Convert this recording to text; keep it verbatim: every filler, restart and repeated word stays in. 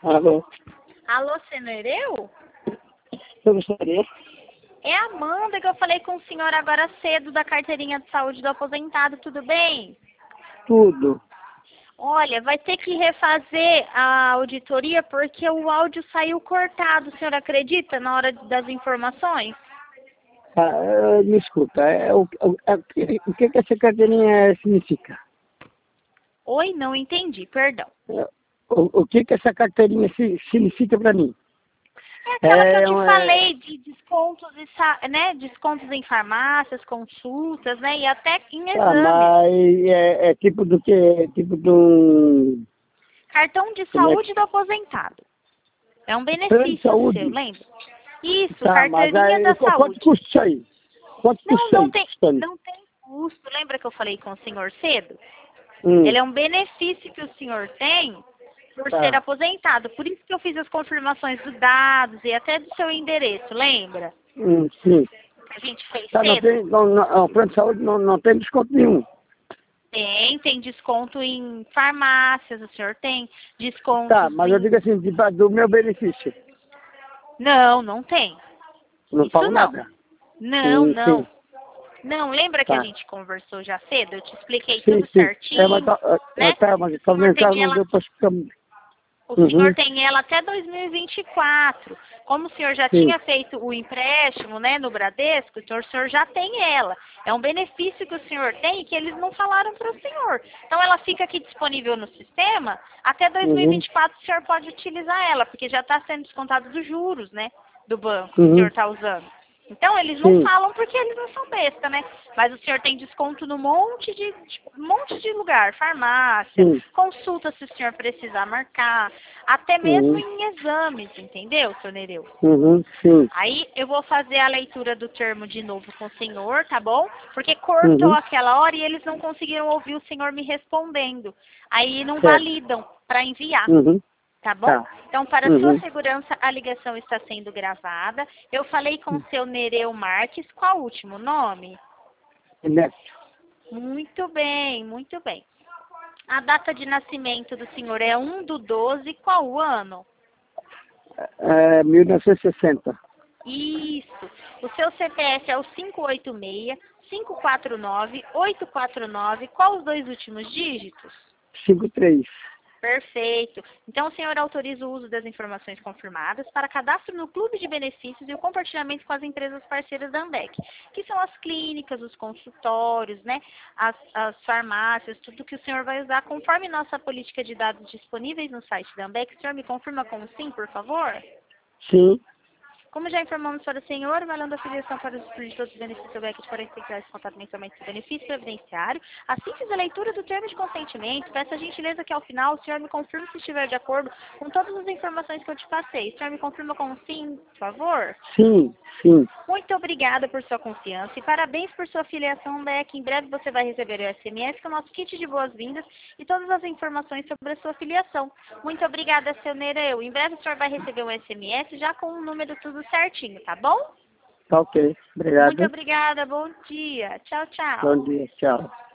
Alô? Alô, Senereu? Eu gostaria. É a Amanda que eu falei com o senhor agora cedo da carteirinha de saúde do aposentado, tudo bem? Tudo. Olha, vai ter que refazer a auditoria porque o áudio saiu cortado, o senhor acredita, na hora das informações? Ah, eh, me escuta, é, o, o, é, o que o que que essa carteirinha significa? Oi, não entendi, perdão. É, O, o que que essa carteirinha si- significa para mim? É aquela que eu É, te um, é, falei de descontos, e sa- né, descontos em farmácias, consultas, né, e até em tá, exames. mas é, é tipo do que? É tipo de um... Cartão de Como é saúde que... do aposentado. É um Plano de benefício seu, saúde? lembra? Isso, Tá, mas carteirinha aí, da qu- quanto saúde. custa isso aí? Quanto custa Não, isso não aí? tem, Custando? não tem custo. Lembra que eu falei com o senhor cedo? Hum, Ele é um benefício que o senhor tem por ser tá. aposentado. Por isso que eu fiz as confirmações dos dados e até do seu endereço, lembra? Hum, sim. Que a gente fez Tá, não cedo. tem, não, não, o plano de saúde não, não tem desconto nenhum. Tem, tem desconto em farmácias, o senhor tem descontos Tá, mas eu em... digo assim, de- do meu benefício. Não, não tem. Não Isso pago não. nada. Não, Sim, sim. não. Não, lembra que a Tá. gente conversou já cedo? Eu te expliquei Sim, tudo sim. É, mas, certinho, tá, é, né? é, tá, mas O só senhor meu caso tem não ela, deu para ficar... o senhor Uhum, tem ela até dois mil e vinte e quatro. Como o senhor já sim. tinha feito o empréstimo, né, no Bradesco, então o senhor já tem ela. É um benefício que o senhor tem que eles não falaram para o senhor. Então ela fica aqui disponível no sistema, até Uhum, dois mil e vinte e quatro o senhor pode utilizar ela, porque já está sendo descontado dos juros, né, do banco que o senhor uhum, está usando. Então eles não sim. falam porque eles não são besta, né? Mas o senhor tem desconto no monte de, de- monte de lugar, farmácia, Sim. consulta se o senhor precisar marcar, até mesmo Uhum, em exames, entendeu, senhor Nereu? uhum, sim. Aí eu vou fazer a leitura do termo de novo com o senhor, tá bom? Porque cortou Uhum, aquela hora e eles não conseguiram ouvir o senhor me respondendo. Aí não certo. validam para enviar. Uhum, Tá bom? tá. Então, para sua Uhum. segurança, a ligação está sendo gravada. Eu falei com o seu Nereu Marques. Qual o último nome? Neto. Muito bem, muito bem. A data de nascimento do senhor é um do doze. Qual o ano? É, mil novecentos e sessenta. Isso. O seu C P F é o cinco oito seis, cinco quatro nove, oito quatro nove. Qual os dois últimos dígitos? cinquenta e três. Perfeito. Então, o senhor autoriza o uso das informações confirmadas para cadastro no Clube de Benefícios e o compartilhamento com as empresas parceiras da Ambev, que são as clínicas, os consultórios, né, as, as farmácias, tudo que o senhor vai usar conforme nossa política de dados disponíveis no site da Ambev. O senhor me confirma com sim, por favor? Sim. Como já informamos para o senhor, valendo a filiação para os de todos os benefícios do B E C de quarenta e cinco reais contado mensalmente do benefício previdenciário, assim fiz a leitura do termo de consentimento. Peço a gentileza que ao final o senhor me confirme se estiver de acordo com todas as informações que eu te passei. O senhor me confirma com um sim, por favor? Sim, sim. Muito obrigada por sua confiança e parabéns por sua filiação, B E C. Em breve você vai receber o S M S com o nosso kit de boas-vindas e todas as informações sobre a sua filiação. Muito obrigada, seu Nereu. Em breve o senhor vai receber um S M S já com o número tudo certinho, tá bom? Tá ok. Muito Obrigado. obrigada, bom dia. Tchau, tchau. Bom dia. Tchau.